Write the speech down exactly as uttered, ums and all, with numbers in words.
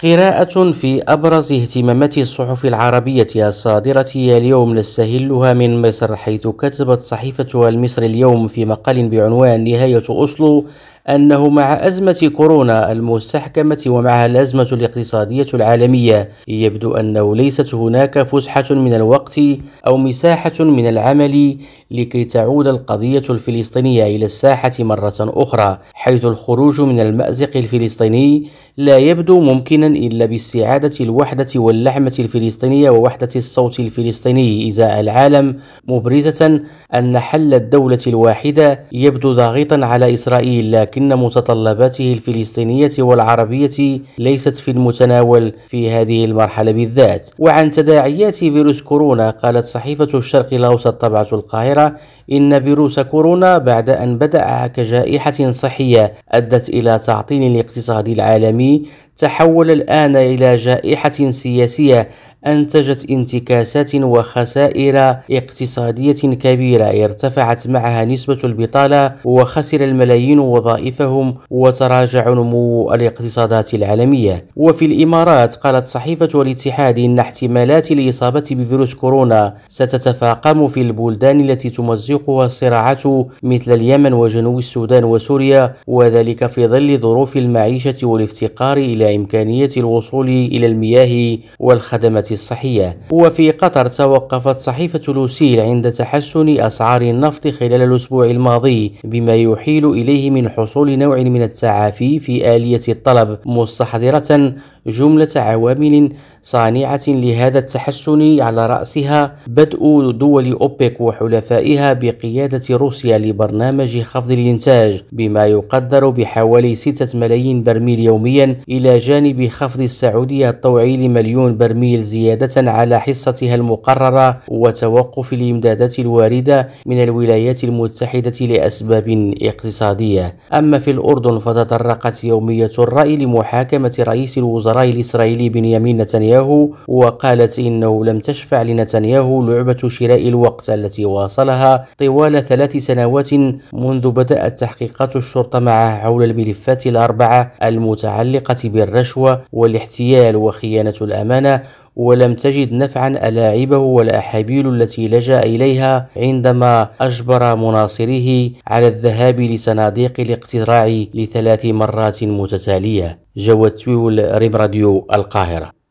قراءة في أبرز اهتمامات الصحف العربية الصادرة اليوم نستهلها من مصر، حيث كتبت صحيفة المصري اليوم في مقال بعنوان نهاية أوسلو أنه مع أزمة كورونا المستحكمة ومعها الأزمة الاقتصادية العالمية يبدو أنه ليست هناك فسحة من الوقت أو مساحة من العمل لكي تعود القضية الفلسطينية إلى الساحة مرة أخرى، حيث الخروج من المأزق الفلسطيني لا يبدو ممكنا إلا باستعادة الوحدة واللحمة الفلسطينية ووحدة الصوت الفلسطيني إزاء العالم، مبرزة أن حل الدولة الواحدة يبدو ضاغطا على إسرائيل، لكن متطلباته الفلسطينية والعربية ليست في المتناول في هذه المرحلة بالذات. وعن تداعيات فيروس كورونا قالت صحيفة الشرق الأوسط طبعة القاهرة إن فيروس كورونا بعد أن بدأ كجائحة صحية أدت إلى تعطيل الاقتصاد العالمي تحول الآن إلى جائحة سياسية أنتجت انتكاسات وخسائر اقتصادية كبيرة ارتفعت معها نسبة البطالة وخسر الملايين وظائفهم وتراجع نمو الاقتصادات العالمية. وفي الإمارات قالت صحيفة الاتحاد إن احتمالات الإصابة بفيروس كورونا ستتفاقم في البلدان التي تمزقها الصراعات مثل اليمن وجنوب السودان وسوريا، وذلك في ظل ظروف المعيشة والافتقار إلى إمكانية الوصول إلى المياه والخدمات الصحية. وفي قطر توقفت صحيفة لوسيل عند تحسن أسعار النفط خلال الأسبوع الماضي بما يحيل إليه من حصول نوع من التعافي في آلية الطلب، مستحضرة جملة عوامل صانعة لهذا التحسن على رأسها بدء دول أوبك وحلفائها بقيادة روسيا لبرنامج خفض الإنتاج بما يقدر بحوالي ستة ملايين برميل يوميا، إلى جانب خفض السعودية الطوعي لمليون برميل زيادة على حصتها المقررة وتوقف الإمدادات الواردة من الولايات المتحدة لأسباب اقتصادية. أما في الأردن فتطرقت يومية الرأي لمحاكمة رئيس الوزراء الإسرائيلي بنيامين نتنياهو، وقالت إنه لم تشفع لنتنياهو لعبة شراء الوقت التي واصلها طوال ثلاث سنوات منذ بدأت تحقيقات الشرطة معه حول الملفات الأربعة المتعلقة بالرشوة والاحتيال وخيانة الأمانة، ولم تجد نفعا ألاعبه والأحابيل التي لجأ إليها عندما أجبر مناصريه على الذهاب لصناديق الاقتراع لثلاث مرات متتالية. جواد تويول، ريم راديو، القاهرة.